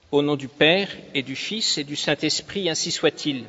Au nom du Père et du Fils et du Saint-Esprit, ainsi soit-il.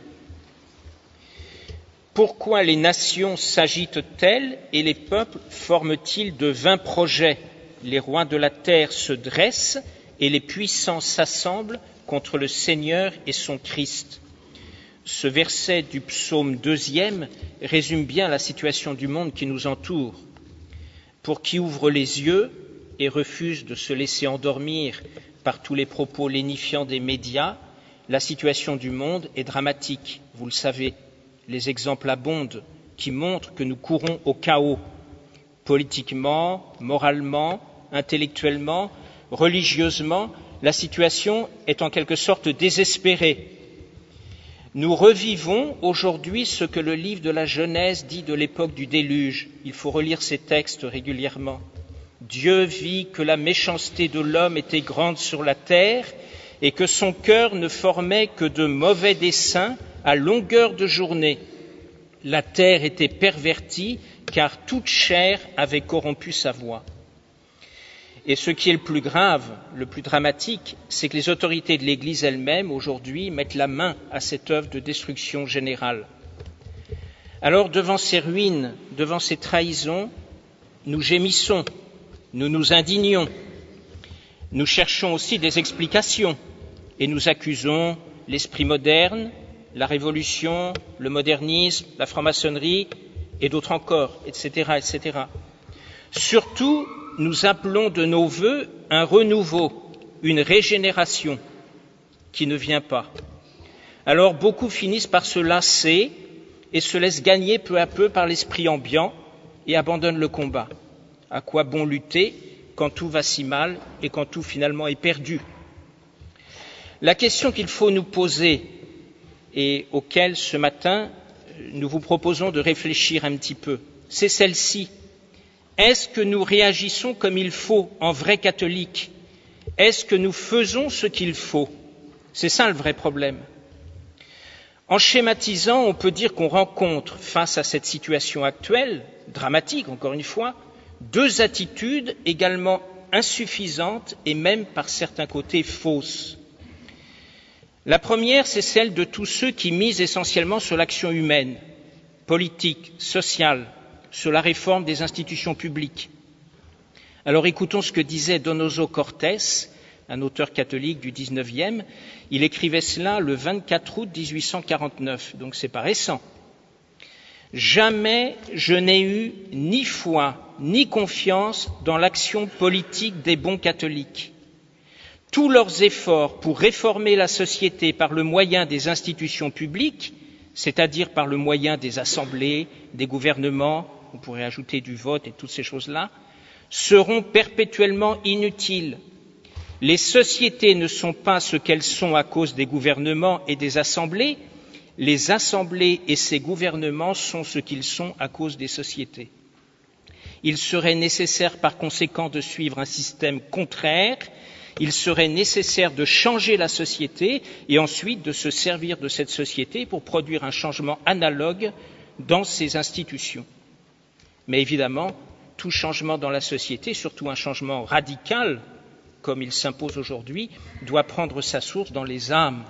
Pourquoi les nations s'agitent-elles et les peuples forment-ils de vains projets? Les rois de la terre se dressent et les puissants s'assemblent contre le Seigneur et son Christ. Ce verset du psaume 2e résume bien la situation du monde qui nous entoure. Pour qui ouvre les yeux et refuse de se laisser endormir par tous les propos lénifiants des médias, la situation du monde est dramatique, vous le savez. Les exemples abondent qui montrent que nous courons au chaos, politiquement, moralement, intellectuellement, religieusement. La situation est en quelque sorte désespérée. Nous revivons aujourd'hui ce que le livre de la Genèse dit de l'époque du déluge. Il faut relire ces textes régulièrement. Dieu vit que la méchanceté de l'homme était grande sur la terre et que son cœur ne formait que de mauvais desseins à longueur de journée. La terre était pervertie car toute chair avait corrompu sa voie. Et ce qui est le plus grave, le plus dramatique, c'est que les autorités de l'Église elle-même, aujourd'hui, mettent la main à cette œuvre de destruction générale. Alors, devant ces ruines, devant ces trahisons, nous gémissons, nous nous indignons, nous cherchons aussi des explications et nous accusons l'esprit moderne, la révolution, le modernisme, la franc-maçonnerie et d'autres encore, etc., etc. Surtout, nous appelons de nos vœux un renouveau, une régénération qui ne vient pas. Alors beaucoup finissent par se lasser et se laissent gagner peu à peu par l'esprit ambiant et abandonnent le combat. À quoi bon lutter quand tout va si mal et quand tout finalement est perdu? La question qu'il faut nous poser et auquel ce matin nous vous proposons de réfléchir un petit peu, c'est celle-ci. Est-ce que nous réagissons comme il faut en vrais catholiques? Est-ce que nous faisons ce qu'il faut? C'est ça le vrai problème. En schématisant, on peut dire qu'on rencontre, face à cette situation actuelle, dramatique encore une fois, deux attitudes également insuffisantes et même par certains côtés fausses. La première, c'est celle de tous ceux qui misent essentiellement sur l'action humaine, politique, sociale, sur la réforme des institutions publiques. Alors écoutons ce que disait Donoso Cortés, un auteur catholique du XIXe. Il écrivait cela le 24 août 1849, donc c'est pas récent. Jamais je n'ai eu ni foi ni confiance dans l'action politique des bons catholiques. Tous leurs efforts pour réformer la société par le moyen des institutions publiques, c'est-à-dire par le moyen des assemblées, des gouvernements, on pourrait ajouter du vote et toutes ces choses-là, seront perpétuellement inutiles. Les sociétés ne sont pas ce qu'elles sont à cause des gouvernements et des assemblées. Les assemblées et ces gouvernements sont ce qu'ils sont à cause des sociétés. Il serait nécessaire par conséquent de suivre un système contraire. Il serait nécessaire de changer la société et ensuite de se servir de cette société pour produire un changement analogue dans ces institutions. Mais évidemment, tout changement dans la société, surtout un changement radical, comme il s'impose aujourd'hui, doit prendre sa source dans les âmes.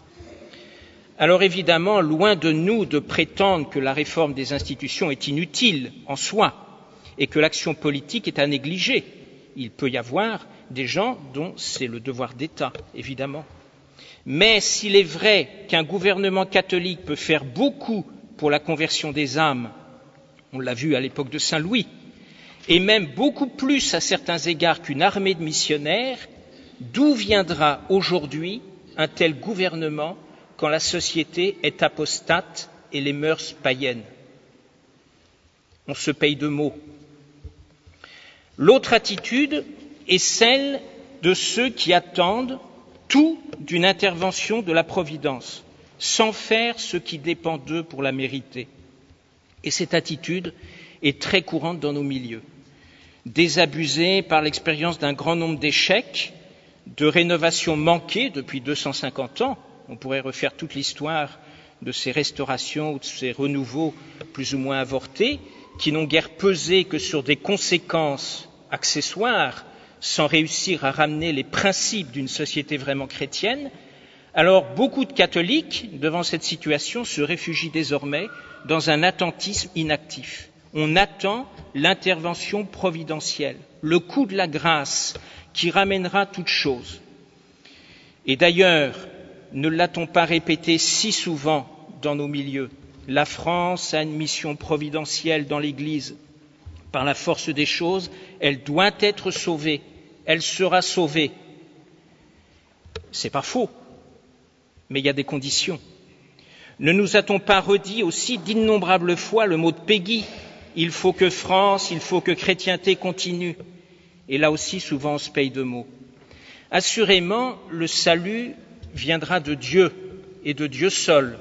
Alors évidemment, loin de nous de prétendre que la réforme des institutions est inutile en soi et que l'action politique est à négliger. Il peut y avoir des gens dont c'est le devoir d'État, évidemment. Mais s'il est vrai qu'un gouvernement catholique peut faire beaucoup pour la conversion des âmes, on l'a vu à l'époque de Saint Louis, et même beaucoup plus à certains égards qu'une armée de missionnaires, d'où viendra aujourd'hui un tel gouvernement quand la société est apostate et les mœurs païennes? On se paye de mots. L'autre attitude est celle de ceux qui attendent tout d'une intervention de la Providence, sans faire ce qui dépend d'eux pour la mériter. Et cette attitude est très courante dans nos milieux. Désabusée par l'expérience d'un grand nombre d'échecs, de rénovations manquées depuis 250 ans, on pourrait refaire toute l'histoire de ces restaurations ou de ces renouveaux plus ou moins avortés, qui n'ont guère pesé que sur des conséquences accessoires, sans réussir à ramener les principes d'une société vraiment chrétienne, alors beaucoup de catholiques, devant cette situation, se réfugient désormais dans un attentisme inactif. On attend l'intervention providentielle, le coup de la grâce qui ramènera toute chose. Et d'ailleurs, ne l'a-t-on pas répété si souvent dans nos milieux? La France a une mission providentielle dans l'Église. Par la force des choses, elle doit être sauvée. Elle sera sauvée. C'est pas faux, mais il y a des conditions. Ne nous a-t-on pas redit aussi d'innombrables fois le mot de Péguy? Il faut que France, il faut que chrétienté continue. Et là aussi, souvent, on se paye de mots. Assurément, le salut viendra de Dieu et de Dieu seul.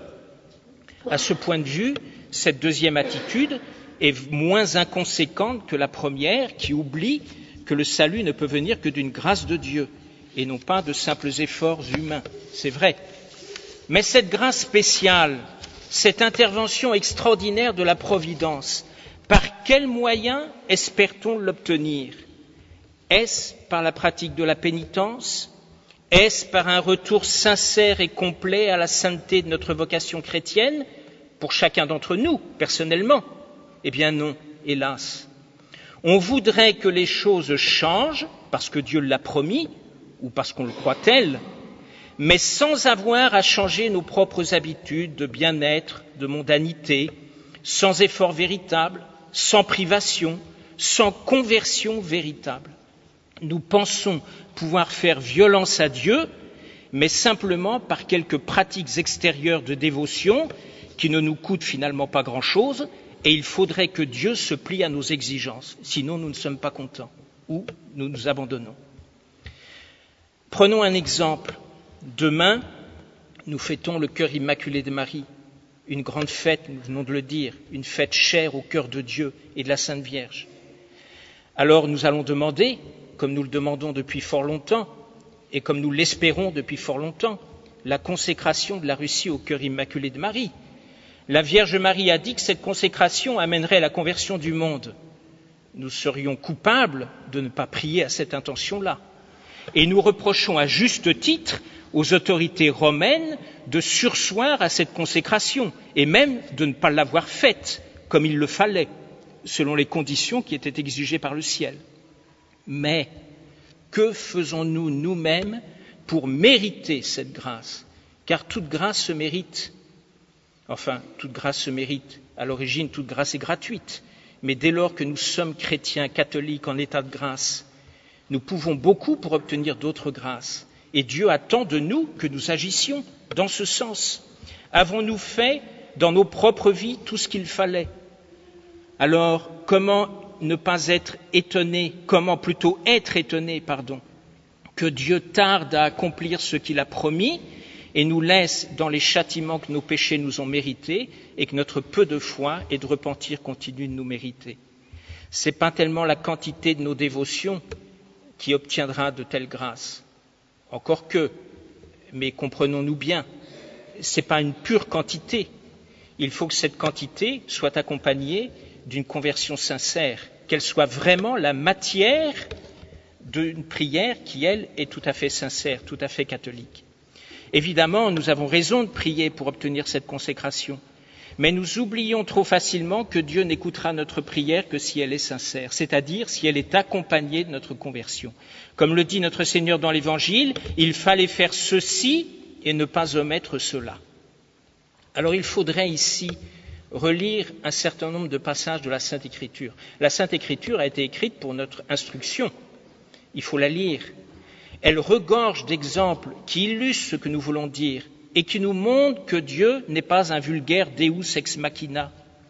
À ce point de vue, cette deuxième attitude est moins inconséquente que la première, qui oublie que le salut ne peut venir que d'une grâce de Dieu et non pas de simples efforts humains. C'est vrai. Mais cette grâce spéciale, cette intervention extraordinaire de la Providence, par quels moyens espère-t-on l'obtenir? Est-ce par la pratique de la pénitence? Est-ce par un retour sincère et complet à la sainteté de notre vocation chrétienne, pour chacun d'entre nous, personnellement? Eh bien non, hélas. On voudrait que les choses changent, parce que Dieu l'a promis, ou parce qu'on le croit tel, mais sans avoir à changer nos propres habitudes de bien-être, de mondanité, sans effort véritable, sans privation, sans conversion véritable. Nous pensons pouvoir faire violence à Dieu, mais simplement par quelques pratiques extérieures de dévotion qui ne nous coûtent finalement pas grand-chose, et il faudrait que Dieu se plie à nos exigences, sinon nous ne sommes pas contents ou nous nous abandonnons. Prenons un exemple. Demain, nous fêtons le cœur immaculé de Marie, une grande fête, nous venons de le dire, une fête chère au cœur de Dieu et de la Sainte Vierge. Alors nous allons demander, comme nous le demandons depuis fort longtemps, et comme nous l'espérons depuis fort longtemps, la consécration de la Russie au cœur immaculé de Marie. La Vierge Marie a dit que cette consécration amènerait la conversion du monde. Nous serions coupables de ne pas prier à cette intention-là. Et nous reprochons à juste titre aux autorités romaines de surseoir à cette consécration et même de ne pas l'avoir faite comme il le fallait, selon les conditions qui étaient exigées par le ciel. Mais que faisons-nous nous-mêmes pour mériter cette grâce? Car toute grâce se mérite. Enfin, toute grâce se mérite. À l'origine, toute grâce est gratuite. Mais dès lors que nous sommes chrétiens, catholiques, en état de grâce, nous pouvons beaucoup pour obtenir d'autres grâces. Et Dieu attend de nous que nous agissions dans ce sens. Avons-nous fait dans nos propres vies tout ce qu'il fallait? Alors, comment ne pas être étonné, comment plutôt être étonné, que Dieu tarde à accomplir ce qu'il a promis et nous laisse dans les châtiments que nos péchés nous ont mérités et que notre peu de foi et de repentir continue de nous mériter. Ce n'est pas tellement la quantité de nos dévotions qui obtiendra de telles grâces. Encore que, mais comprenons-nous bien, ce n'est pas une pure quantité. Il faut que cette quantité soit accompagnée d'une conversion sincère, qu'elle soit vraiment la matière d'une prière qui, elle, est tout à fait sincère, tout à fait catholique. Évidemment, nous avons raison de prier pour obtenir cette consécration, mais nous oublions trop facilement que Dieu n'écoutera notre prière que si elle est sincère, c'est-à-dire si elle est accompagnée de notre conversion. Comme le dit notre Seigneur dans l'Évangile, il fallait faire ceci et ne pas omettre cela. Alors il faudrait ici relire un certain nombre de passages de la Sainte Écriture. La Sainte Écriture a été écrite pour notre instruction. Il faut la lire. Elle regorge d'exemples qui illustrent ce que nous voulons dire et qui nous montrent que Dieu n'est pas un vulgaire Deus ex machina.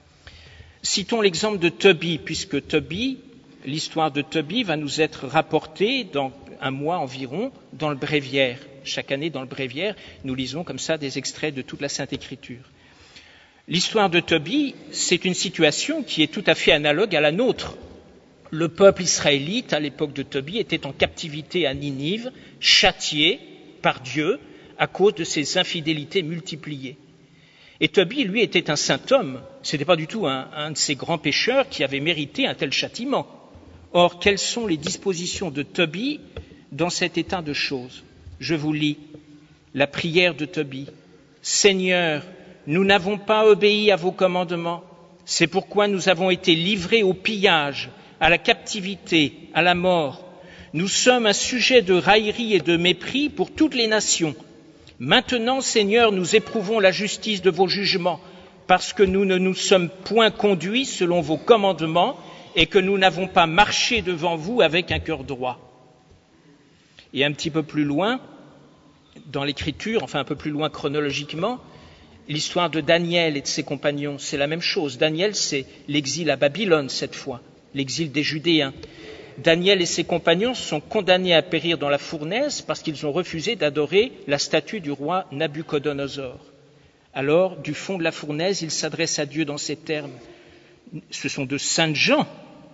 Citons l'exemple de Tobie, puisque Tobie, l'histoire de Tobie va nous être rapportée dans un mois environ dans le Bréviaire. Chaque année, dans le Bréviaire, nous lisons comme ça des extraits de toute la Sainte Écriture. L'histoire de Tobie, c'est une situation qui est tout à fait analogue à la nôtre. Le peuple israélite, à l'époque de Tobie, était en captivité à Ninive, châtié par Dieu à cause de ses infidélités multipliées. Et Tobie, lui, était un saint homme. Ce n'était pas du tout un de ces grands pécheurs qui avait mérité un tel châtiment. Or, quelles sont les dispositions de Tobie dans cet état de choses? Je vous lis la prière de Tobie. « Seigneur, nous n'avons pas obéi à vos commandements, c'est pourquoi nous avons été livrés au pillage, à la captivité, à la mort. Nous sommes un sujet de raillerie et de mépris pour toutes les nations. Maintenant, Seigneur, nous éprouvons la justice de vos jugements, parce que nous ne nous sommes point conduits selon vos commandements et que nous n'avons pas marché devant vous avec un cœur droit. » Et un petit peu plus loin, dans l'Écriture, enfin un peu plus loin chronologiquement, l'histoire de Daniel et de ses compagnons, c'est la même chose. Daniel, c'est l'exil à Babylone cette fois, l'exil des Judéens. Daniel et ses compagnons sont condamnés à périr dans la fournaise parce qu'ils ont refusé d'adorer la statue du roi Nabuchodonosor. Alors, du fond de la fournaise, ils s'adressent à Dieu dans ces termes. Ce sont de saintes gens.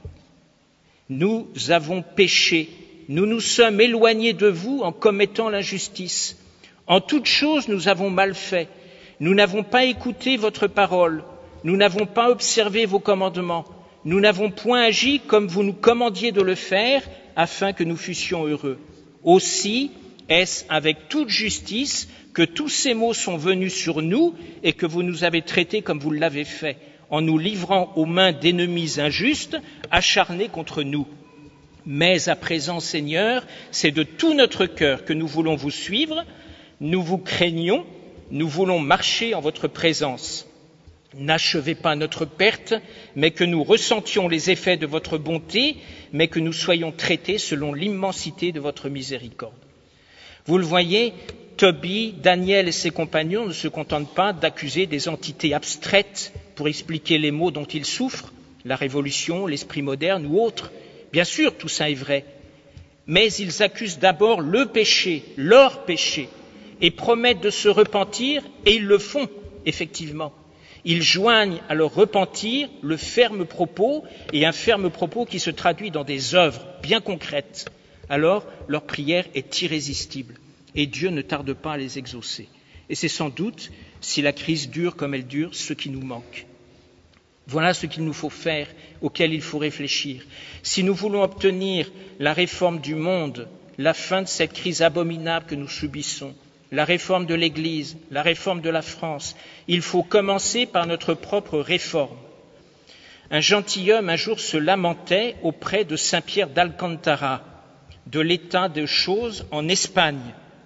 Nous avons péché. Nous nous sommes éloignés de vous en commettant l'injustice. En toutes choses, nous avons mal fait. Nous n'avons pas écouté votre parole. Nous n'avons pas observé vos commandements. Nous n'avons point agi comme vous nous commandiez de le faire, afin que nous fussions heureux. Aussi, est-ce avec toute justice que tous ces maux sont venus sur nous et que vous nous avez traités comme vous l'avez fait, en nous livrant aux mains d'ennemis injustes, acharnés contre nous. Mais à présent, Seigneur, c'est de tout notre cœur que nous voulons vous suivre, nous vous craignons, nous voulons marcher en votre présence. N'achevez pas notre perte, mais que nous ressentions les effets de votre bonté, mais que nous soyons traités selon l'immensité de votre miséricorde. Vous le voyez, Tobie, Daniel et ses compagnons ne se contentent pas d'accuser des entités abstraites pour expliquer les maux dont ils souffrent, la révolution, l'esprit moderne ou autres. Bien sûr, tout ça est vrai, mais ils accusent d'abord le péché, leur péché, et promettent de se repentir, et ils le font, effectivement. Ils joignent à leur repentir le ferme propos, et un ferme propos qui se traduit dans des œuvres bien concrètes. Alors, leur prière est irrésistible, et Dieu ne tarde pas à les exaucer. Et c'est sans doute, si la crise dure comme elle dure, ce qui nous manque. Voilà ce qu'il nous faut faire, auquel il faut réfléchir. Si nous voulons obtenir la réforme du monde, la fin de cette crise abominable que nous subissons, la réforme de l'Église, la réforme de la France, il faut commencer par notre propre réforme. Un gentilhomme un jour se lamentait auprès de Saint Pierre d'Alcantara de l'état de choses en Espagne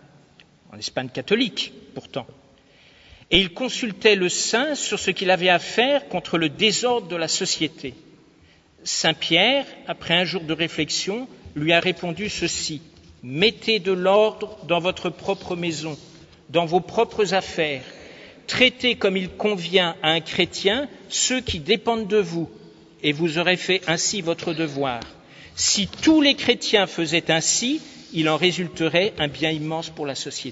catholique pourtant. Et il consultait le saint sur ce qu'il avait à faire contre le désordre de la société. Saint Pierre, après un jour de réflexion, lui a répondu ceci: « Mettez de l'ordre dans votre propre maison, dans vos propres affaires. Traitez comme il convient à un chrétien ceux qui dépendent de vous, et vous aurez fait ainsi votre devoir. Si tous les chrétiens faisaient ainsi, il en résulterait un bien immense pour la société. »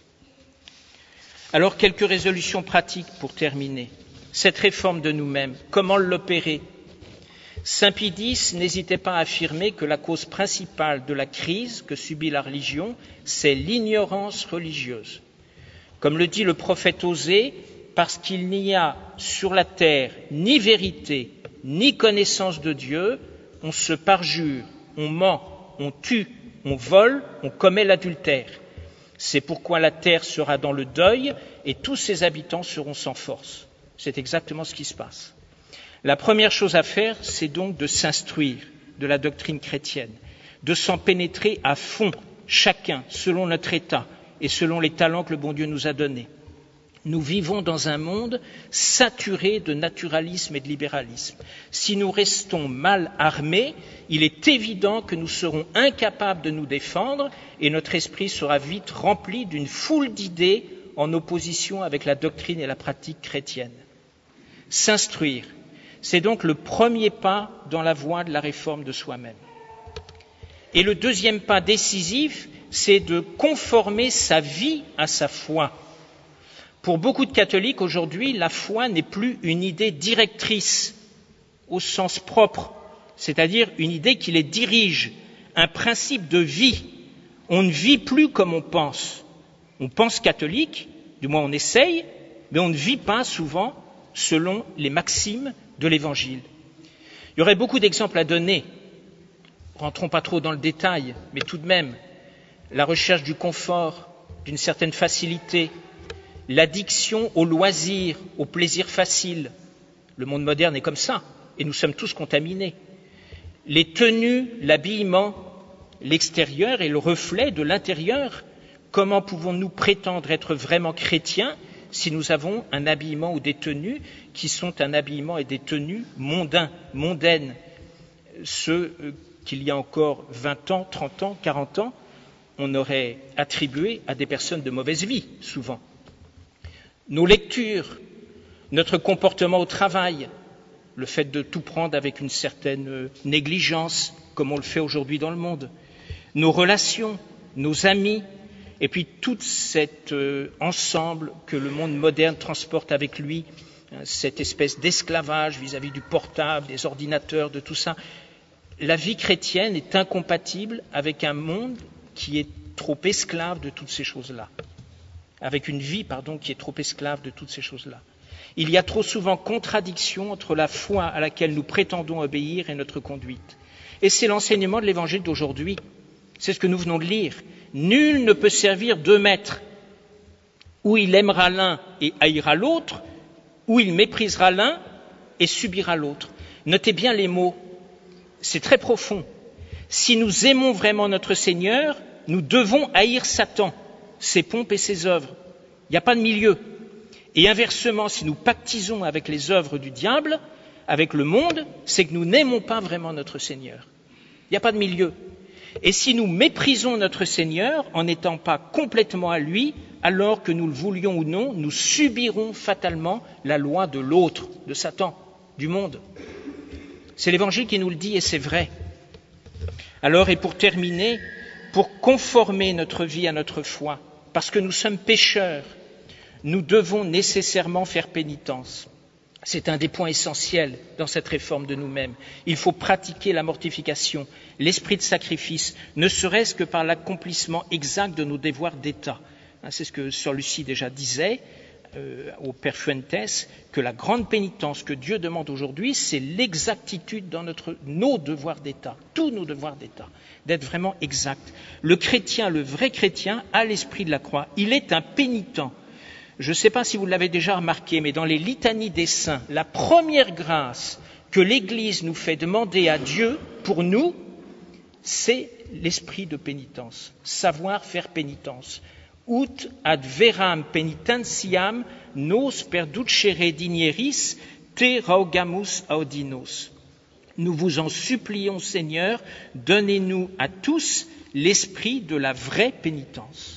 Alors, quelques résolutions pratiques pour terminer. Cette réforme de nous-mêmes, comment l'opérer? Saint Pie X n'hésitait pas à affirmer que la cause principale de la crise que subit la religion, c'est l'ignorance religieuse. Comme le dit le prophète Osée, parce qu'il n'y a sur la terre ni vérité, ni connaissance de Dieu, on se parjure, on ment, on tue, on vole, on commet l'adultère. C'est pourquoi la terre sera dans le deuil et tous ses habitants seront sans force. C'est exactement ce qui se passe. La première chose à faire, c'est donc de s'instruire de la doctrine chrétienne, de s'en pénétrer à fond, chacun, selon notre état et selon les talents que le bon Dieu nous a donnés. Nous vivons dans un monde saturé de naturalisme et de libéralisme. Si nous restons mal armés, il est évident que nous serons incapables de nous défendre et notre esprit sera vite rempli d'une foule d'idées en opposition avec la doctrine et la pratique chrétienne. S'instruire, c'est donc le premier pas dans la voie de la réforme de soi-même. Et le deuxième pas décisif, c'est de conformer sa vie à sa foi. Pour beaucoup de catholiques, aujourd'hui, la foi n'est plus une idée directrice au sens propre, c'est-à-dire une idée qui les dirige, un principe de vie. On ne vit plus comme on pense. On pense catholique, du moins on essaye, mais on ne vit pas souvent selon les maximes de l'Évangile. Il y aurait beaucoup d'exemples à donner Rentrons pas trop dans le détail, mais tout de même, la recherche du confort, d'une certaine facilité, l'addiction au loisir, au plaisir facile. Le monde moderne est comme ça, et nous sommes tous contaminés. Les tenues, l'habillement, l'extérieur est le reflet de l'intérieur. Comment pouvons-nous prétendre être vraiment chrétiens si nous avons un habillement ou des tenues qui sont un habillement et des tenues mondaines, ceux qu'il y a encore 20 ans, 30 ans, 40 ans, on aurait attribué à des personnes de mauvaise vie, souvent. Nos lectures, notre comportement au travail, le fait de tout prendre avec une certaine négligence, comme on le fait aujourd'hui dans le monde, nos relations, nos amis, et puis tout cet ensemble que le monde moderne transporte avec lui, cette espèce d'esclavage vis-à-vis du portable, des ordinateurs, de tout ça. La vie chrétienne est incompatible avec un monde qui est trop esclave de toutes ces choses-là, avec une vie, qui est trop esclave de toutes ces choses-là. Il y a trop souvent contradiction entre la foi à laquelle nous prétendons obéir et notre conduite. Et c'est l'enseignement de l'Évangile d'aujourd'hui. C'est ce que nous venons de lire. Nul ne peut servir deux maîtres. Ou il aimera l'un et haïra l'autre, ou il méprisera l'un et subira l'autre. Notez bien les mots. C'est très profond. Si nous aimons vraiment notre Seigneur, nous devons haïr Satan, ses pompes et ses œuvres. Il n'y a pas de milieu. Et inversement, si nous pactisons avec les œuvres du diable, avec le monde, c'est que nous n'aimons pas vraiment notre Seigneur. Il n'y a pas de milieu. Et si nous méprisons notre Seigneur en n'étant pas complètement à lui, alors que nous le voulions ou non, nous subirons fatalement la loi de l'autre, de Satan, du monde. C'est l'Évangile qui nous le dit et c'est vrai. Alors, et pour terminer, pour conformer notre vie à notre foi, parce que nous sommes pécheurs, nous devons nécessairement faire pénitence. C'est un des points essentiels dans cette réforme de nous-mêmes. Il faut pratiquer la mortification, l'esprit de sacrifice, ne serait-ce que par l'accomplissement exact de nos devoirs d'État. C'est ce que Sœur Lucie déjà disait au Père Fuentes, que la grande pénitence que Dieu demande aujourd'hui, c'est l'exactitude dans nos devoirs d'État, tous nos devoirs d'État, d'être vraiment exact. Le chrétien, le vrai chrétien, a l'esprit de la croix. Il est un pénitent. Je ne sais pas si vous l'avez déjà remarqué, mais dans les litanies des saints, la première grâce que l'Église nous fait demander à Dieu pour nous, c'est l'esprit de pénitence, savoir faire pénitence. Ut ad veram penitentiam nos perducere digneris te rogamus audinos. Nous vous en supplions, Seigneur, donnez-nous à tous l'esprit de la vraie pénitence.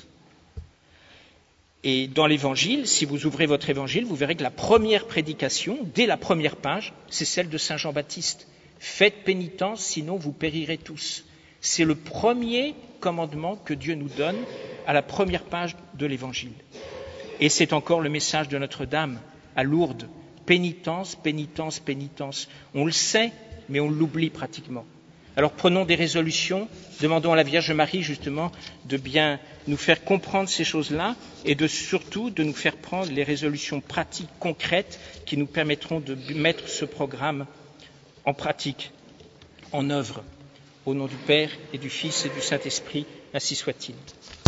Et dans l'Évangile, si vous ouvrez votre Évangile, vous verrez que la première prédication, dès la première page, c'est celle de Saint Jean-Baptiste. Faites pénitence, sinon vous périrez tous. C'est le premier commandement que Dieu nous donne à la première page de l'Évangile. Et c'est encore le message de Notre-Dame à Lourdes. Pénitence, pénitence, pénitence. On le sait, mais on l'oublie pratiquement. Alors prenons des résolutions, demandons à la Vierge Marie justement de bien nous faire comprendre ces choses-là et surtout de nous faire prendre les résolutions pratiques, concrètes qui nous permettront de mettre ce programme en pratique, en œuvre. Au nom du Père et du Fils et du Saint-Esprit, ainsi soit-il.